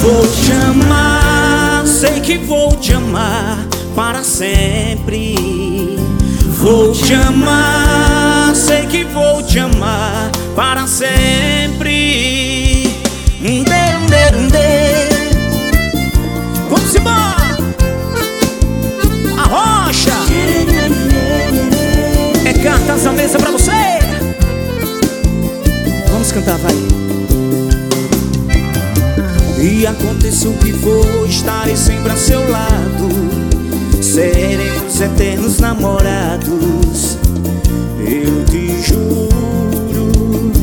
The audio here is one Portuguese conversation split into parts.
Vou te amar, sei que vou te amar para sempre. Vou te amar, sei que vou te amar para sempre. Vamos embora! A rocha é cartas à mesa pra você. Vamos cantar, vai. E aconteça o que for, estarei sempre a seu lado. Seremos eternos namorados, eu te juro.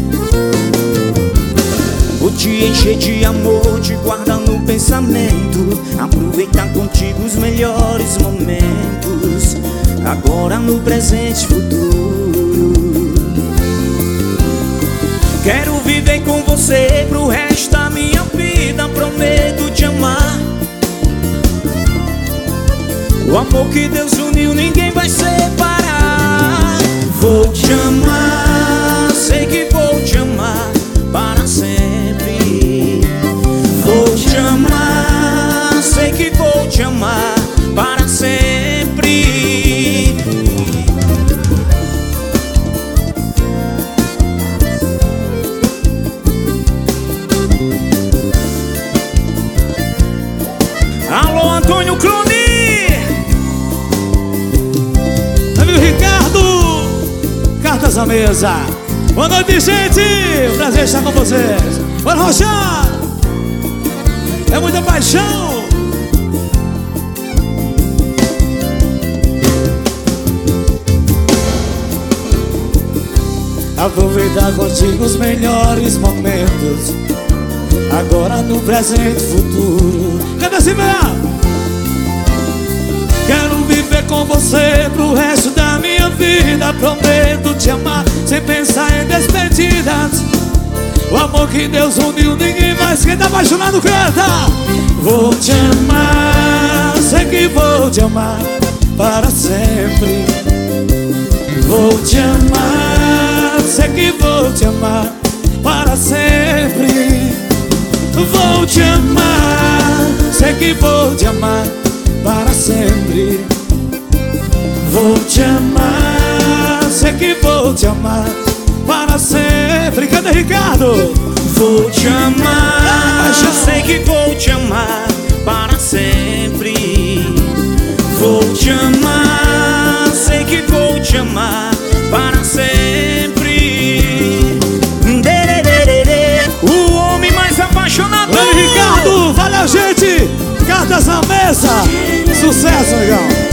Vou te encher de amor, te guardar no pensamento, aproveitar contigo os melhores momentos, agora, no presente e futuro. Quero viver com você pro resto da minha vida, prometo te amar. O amor que Deus uniu ninguém vai separar. Vou te amar, sei que vou te amar para sempre. Vou te amar, sei que vou te amar para sempre. Alô, Antônio Clone! Amigo Ricardo, cartas à mesa. Boa noite, gente! Prazer estar com vocês. Bora, Rocha! É muita paixão. Aproveitar contigo os melhores momentos, agora, no presente e futuro. Cadê esse meu? Quero viver com você pro resto da minha vida, prometo te amar sem pensar em despedidas. O amor que Deus uniu ninguém mais. Quem tá apaixonado canta. Vou te amar, sei que vou te amar para sempre. Vou te amar, sei que vou te amar para sempre. Vou te amar, sei que vou te amar para sempre. Vou te amar, sei que vou te amar para sempre. Cadê Ricardo? Vou te amar, sei que vou te amar para sempre. Vou te amar, sei que vou te amar para sempre. O homem mais apaixonado. Valeu, Ricardo, valeu, gente. Cartas à mesa. Sucesso, legal.